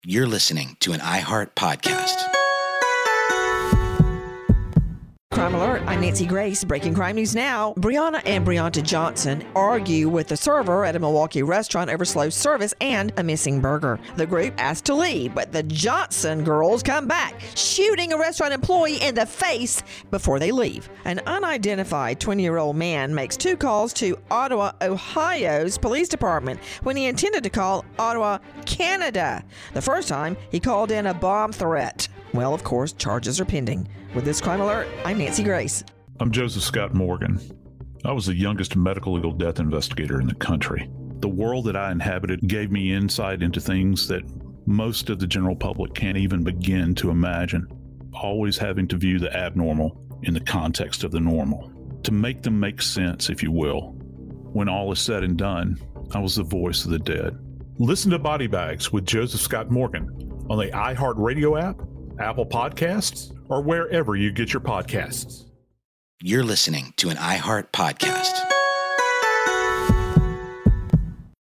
You're listening to an iHeart podcast. Crime Alert, I'm Nancy Grace. Breaking crime news now. Brianna and Brianta Johnson argue with the server at a Milwaukee restaurant over slow service and a missing burger. The group asked to leave, but the Johnson girls come back, shooting a restaurant employee in the face before they leave. An unidentified 20-year-old man makes 2 calls to Ottawa, Ohio's police department when he intended to call Ottawa, Canada. The first time, he called in a bomb threat. Well, of course, charges are pending. With this Crime Alert, I'm Nancy Grace. I'm Joseph Scott Morgan. I was the youngest medical legal death investigator in the country. The world that I inhabited gave me insight into things that most of the general public can't even begin to imagine, always having to view the abnormal in the context of the normal, to make them make sense, if you will. When all is said and done, I was the voice of the dead. Listen to Body Bags with Joseph Scott Morgan on the iHeartRadio app, Apple Podcasts, or wherever you get your podcasts. You're listening to an iHeart podcast.